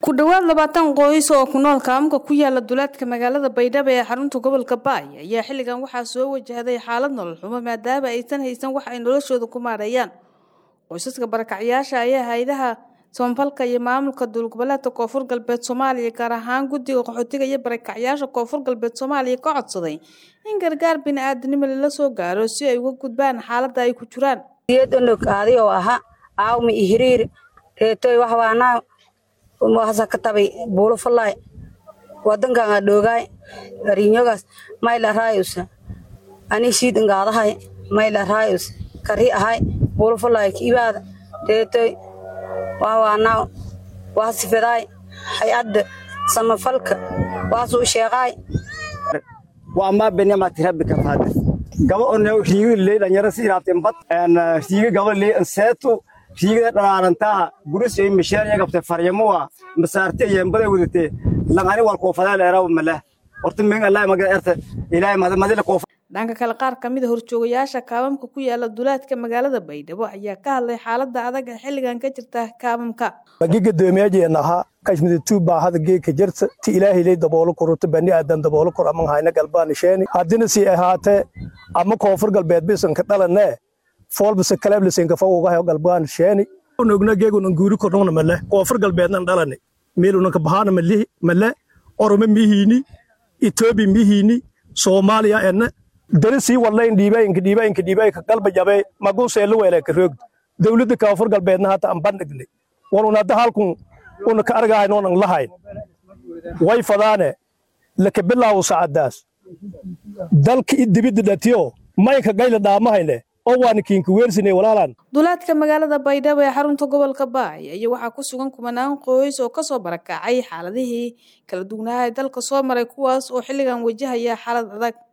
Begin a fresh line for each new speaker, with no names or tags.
ku dhawaad 20 qoys oo ku nool kaamka ku yaala duleedka magaalada Baydhabo ee xarunta gobolka Baay ayaa xilligan waxa soo wajahday xaalad nolol xumo maadaama aysan haysan wax ay noloshooda ku maareeyaan. Qoysaska barakacyaasha ayaa hay'adaha samafalka iyo maamulka dowlad-goboleedka Koonfur Galbeed Soomaaliya gaar ahaan guddiga qaxootiga iyo barakacyaasha Koonfur Galbeed Soomaaliya ka codsaday in gargaar bini'aadanimo la soo gaaro si ay uga gudbaan xaaladda ay ku jiraan.
Iyadoo aha aawmi ihiriir reetoy wax waana waxa ka tabay buulo falay wadanka dhoogay ariinyogas mayla raayus ani shiid ngaadahay mayla raayus kari ahay buulo falay kibaad reetoy waana waasifaday hay'ad samafalka waasu sheegay
وأما بني ما تربي كفادس قبل أنه ريو اللي لنجرا سيرات إمبات أن ريو قبل اللي إنساتو ريو دارانتا بروس يوم مشاري قبل فريموا مسارتي ينبغي ودتي لغاني والكوفلا لا يراو ملا ورتمين الله ما قدرت إلهي ما ذي الكوف
dhanka kale qaar kamid ah horjoogayaasha kaamamka ku yaala duleedka magaalada Baydhabo ayaa ka hadlay xaaladda adag ee xilligan ka jirta kaamamka.
Bagiga doomiyadeena kashmid tuuba hada geeka jirta ti ilaahay leey daboolo korto bani aadan daboolo kor ama hayna galbaan sheeni hadina si ahaate ama Koonfur Galbeed bisan ka dhalanay foolbisa kaleeb lisan ka fawga galbaan sheeni onogna geegun guuri korno male Koonfur Galbeedna dhalanay meeluna ka bahana male oroma mihini Itoobi mihini Soomaaliya en darasi wallayn diibay ka qalba jabay magu seelo weelay ka roog dawladda Koonfur Galbeedna hata aan bandhignay waluna halkun una ka argayno aan lahayn way fadaane la ka bilaaw saacadaas dalka dibida dhatiyo may ka gayla dhaamahayne oo waan kiinka weersinay walaalan
duleedka magaalada Baydhabo ee xarunta gobolka Baay ayaa waxa ku sugan kumanaan qoys oo ka soo barakacay xaaladihii kala duwanaaday dalka soo maray kuwaas oo xilligan wajahaya xaalad adag.